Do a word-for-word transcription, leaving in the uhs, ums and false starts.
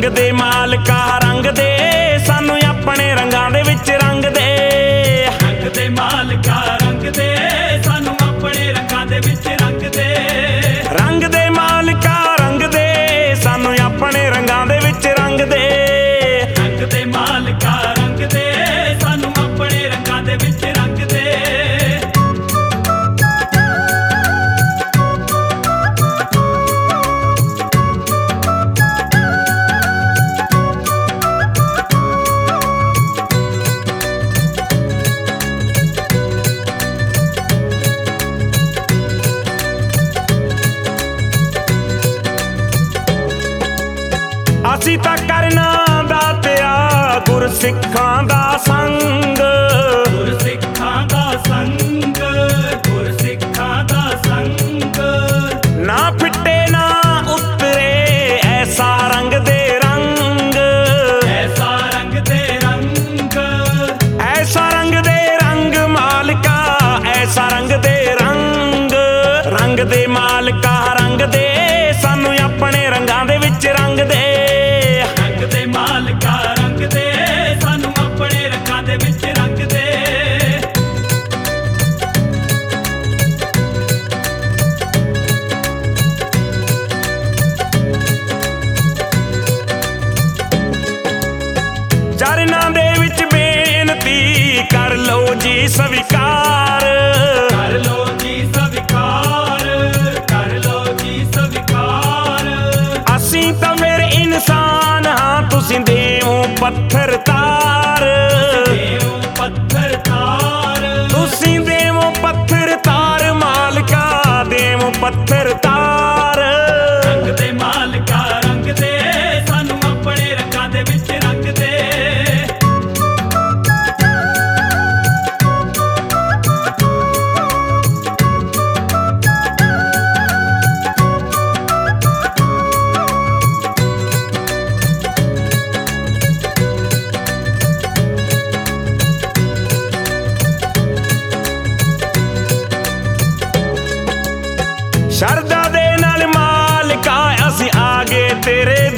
दे मालका रंग दे सानू अपने रंगां दे विच रंग दे। रंग दे मालका रंग दे सानू अपने रंगां दे विच रंग दे। रंग दे मालका रंग दे सानू अपने रंगां दे विच रंग दे। रंग दे मालका रंग दे सानू अपने रंगां दे विच रंग दे। असी तां करना दातिया गुरसिखां दा संग। गुरसिखां दा संग गुरसिखां दा संग। ना फिटे ना उतरे ऐसा रंग दे रंग। ऐसा रंग दे रंग। ऐसा रंग दे रंग मालका ऐसा रंग दे रंग। रंग दे मालका रंग दे सानू अपने रंगां दे विच रंग दे। रंग दे मालका रंग दे सानू अपने रंगां दे विच रंग दे। चरनां दे विच बेनती कर लो जी स्वीकार। कर लो जी स्वीकार कर लो जी स्वीकार। असीं तां फिर इंसान हां तुसीं देवो पत्थर तार। देवो पत्थर तार। तुसीं देवो पत्थर तार मालका देवो पत्थर तार। रंग दे मालका रंग दे सानू अपने रंगां दे विच रंग दे। शरदा दे नाल मालका असीं आ गए तेरे